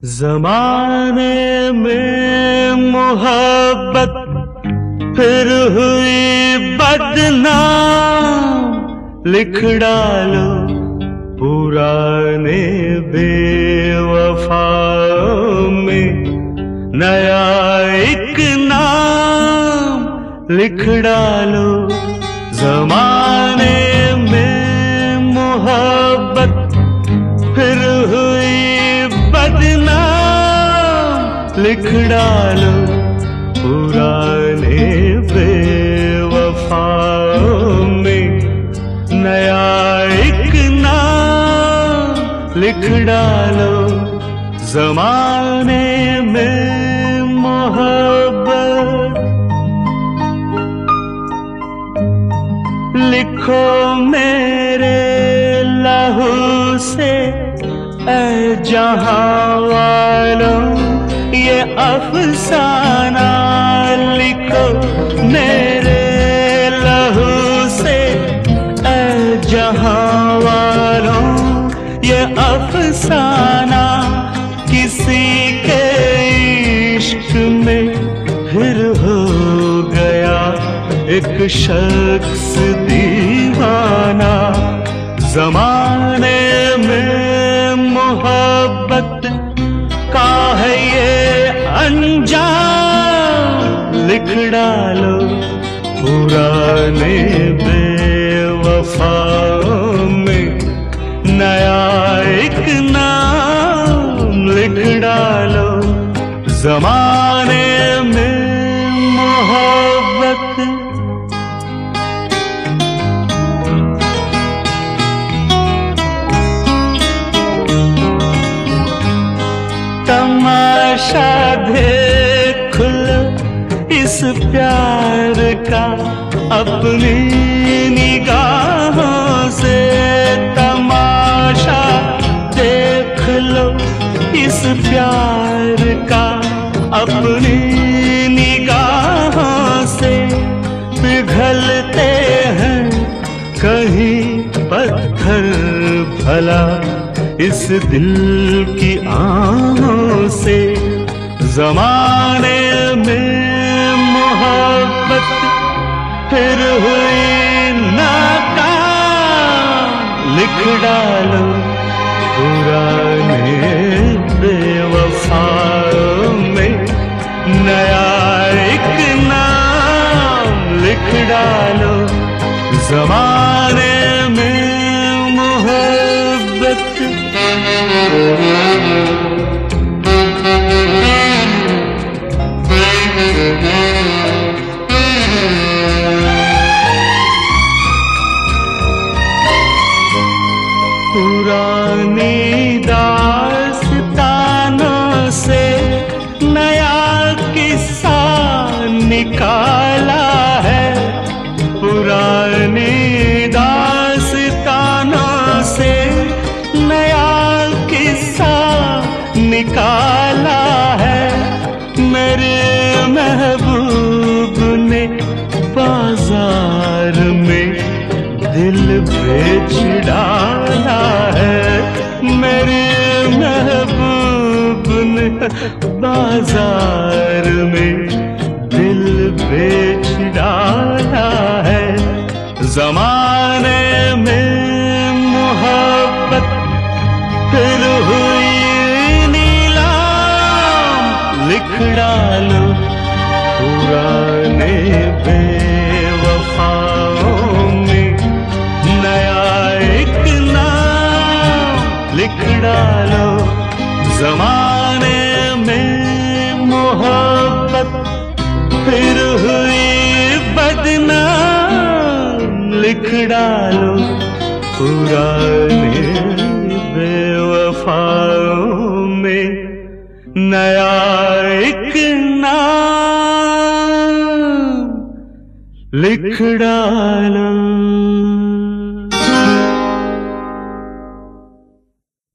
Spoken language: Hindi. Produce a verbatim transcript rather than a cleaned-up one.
ज़माने में मोहब्बत फिर हुई बदनाम, लिख डालो पुराने बेवफाओं में नया एक नाम, लिख डालो। ज़माने में मोहब्बत फिर हुई बदनाम, लिख डालो पुराने बेवफाओं में नया एक नाम, लिख डालो। ज़माने में मोहब्बत लिखो मेरे लहू से ऐ जहां वालों ये अफसाना, लिखो मेरे लहू से ऐ जहां वालों ये अफसाना। किसी के इश्क में फिर हो गया एक शख्स दीवाना। ज़माने में मोहब्बत का है ये अंजाम, लिख डालो पुराने बेवफाओं में नया एक नाम, लिख डालो। ज़माने में मोहब्बत तमाशा देख लो इस प्यार का अपनी निगाहों से, तमाशा देख लो इस प्यार का अपनी निगाहों से। पिघलते हैं कहीं पत्थर भला इस दिल की आहों से। ज़माने में मोहब्बत फिर हुई नाकाम, लिख डालो पुराने बेवफाओं में नया एक नाम, लिख डालो। ज़माने में मोहब्बत पुरानी दास्तानों से नया किस्सा निकाला है, पुरानी दास्तानों से नया किस्सा निकाला है। मेरे महबूब ने बाजार में दिल बेच डाला है, मेरे महबूब ने बाजार में दिल बेच डाला है। ज़माने में मोहब्बत फिर हुई नीलाम, लिख डालो पुराने बेवफाओं में नया एक नाम, लिख डालो। ज़माने में मोहब्बत फिर हुई बदनाम, लिख डालो पुराने बेवफाओं में नया एक नाम, लिख डालो।